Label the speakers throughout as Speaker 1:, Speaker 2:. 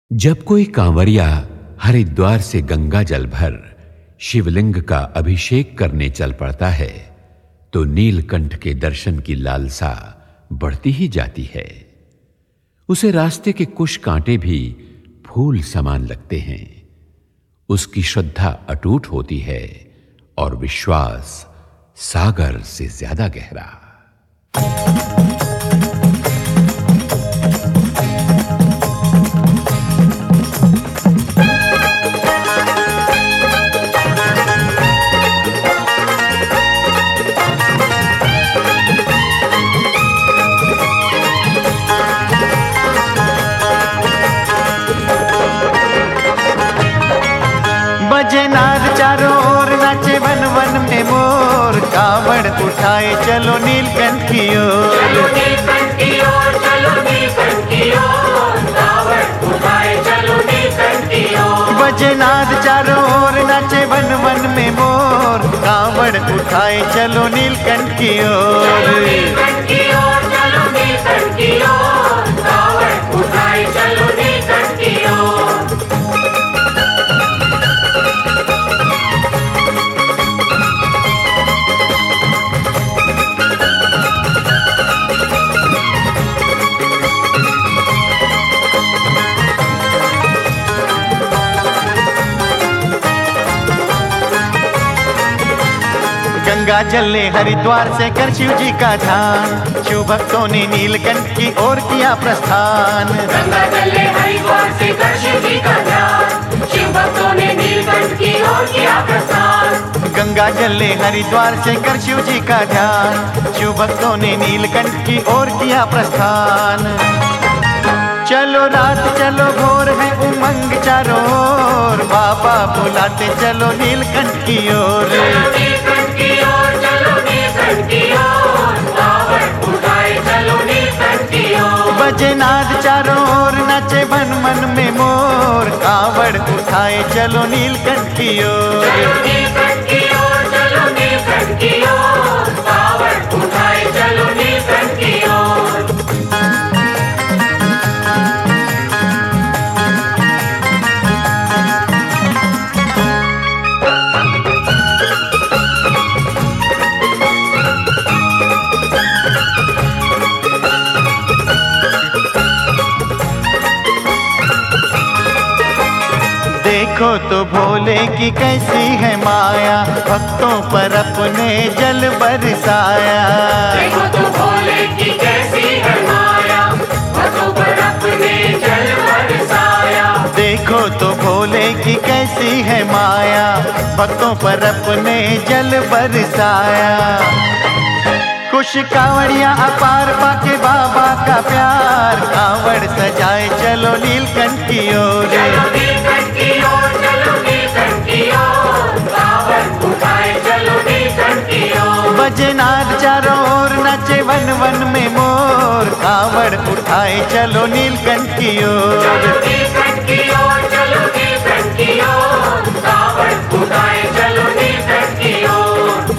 Speaker 1: जब कोई कांवरिया हरिद्वार से गंगा जल भर शिवलिंग का अभिषेक करने चल पड़ता है तो नीलकंठ के दर्शन की लालसा बढ़ती ही जाती है। उसे रास्ते के कुछ कांटे भी फूल समान लगते हैं। उसकी श्रद्धा अटूट होती है और विश्वास सागर से ज्यादा गहरा।
Speaker 2: बजे नाद चारों ओर नाचे वन वन में मोर, कावड़ उठाए चलो नीलकंठ की ओर।
Speaker 3: चलो नीलकंठ की ओर, चलो नीलकंठ की ओर, कावड़ उठाए चलो नीलकंठ की ओर।
Speaker 2: बजे नाद चारों ओर नाचे वन वन में मोर, कावड़ उठाए चलो नीलकंठ की ओर।
Speaker 3: चलो नीलकंठ की ओर, चलो नीलकंठ की ओर, कावड़ उठाए चलो नीलकंठ की ओर।
Speaker 2: गंगा जल ले हरिद्वार से कर शिव जी का ध्यान, शिव भक्तों ने नीलकंठ की ओर किया प्रस्थान।
Speaker 3: गंगा जल ले हरिद्वार से कर शिव जी का ध्यान, शिव भक्तों ने नीलकंठ की ओर किया प्रस्थान।
Speaker 2: गंगा जल ले हरिद्वार से कर शिव जी का ध्यान, शिव भक्तों ने नीलकंठ की ओर किया प्रस्थान। चलो रात चलो भोर है उमंग चारों ओर, बाबा बुलाते चलो नीलकंठ की ओर।
Speaker 3: चलो नीलकंठ की ओर, चलो नीलकंठ की ओर, कावड़ उठाए चलो नीलकंठ की ओर।
Speaker 2: बजे नाद चारों ओर नाचे मन मन में मोर, कावड़ उठाए चलो नीलकंठ की ओर।
Speaker 3: चलो नीलकंठ की ओर, चलो नीलकंठ की ओर, कावड़ उठाए चलो नीलकंठ की ओर।
Speaker 2: देखो तो भोले की कैसी है माया, भक्तों पर अपने जल बरसाया।
Speaker 3: देखो तो भोले की कैसी है माया, भक्तों पर अपने जल बरसाया।
Speaker 2: देखो तो भोले की कैसी है माया, भक्तों पर अपने जल बरसाया। खुश कांवड़िया अपार पाके बाबा का प्यार, कांवड़ सजाए चलो नीलकंठ की ओर।
Speaker 3: चलो नीलकंठ की ओर, चलो नीलकंठ की ओर, कावड़ उठाए चलो नीलकंठ की ओर।
Speaker 2: बजे नाद चारों ओर नाचे वन वन में मोर, कावड़ उठाए चलो नीलकंठ की ओर।
Speaker 3: चलो नीलकंठ की ओर, चलो नीलकंठ की ओर, कावड़ उठाए चलो नीलकंठ की ओर।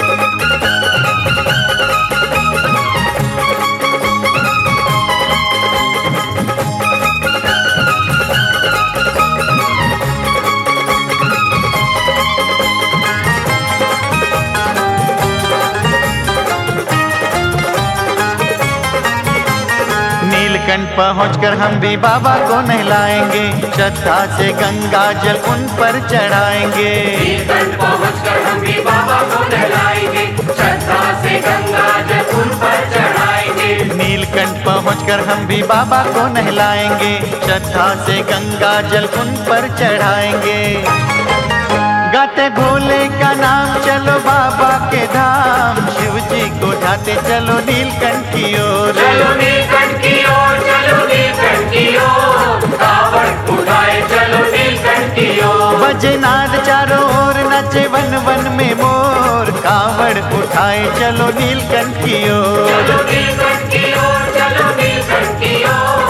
Speaker 2: नीलकंठ पहुंचकर हम भी बाबा को नहलाएंगे, श्रद्धा से गंगा जल उन पर चढ़ाएंगे।
Speaker 3: नीलकंठ पहुंचकर हम भी बाबा को नहलाएंगे, श्रद्धा से गंगा जल उन पर चढ़ाएंगे।
Speaker 2: नीलकंठ पहुंचकर हम भी बाबा को नहलाएंगे, श्रद्धा से गंगा जल उन पर चढ़ाएंगे। गाते भोले का नाम चलो बाबा के धाम, शिव जी को ढाते चलो नीलकंठ की ओर।
Speaker 3: चलो नीलकंठ की ओर, चलो नीलकंठ की ओर, कावड़ उठाए चलो नीलकंठ की ओर।
Speaker 2: बजे नाद चारों ओर नाचे वन वन में मोर, कावड़ उठाए चलो नीलकंठ की ओर।
Speaker 3: चलो नीलकंठ की ओर, चलो नीलकंठ की ओर,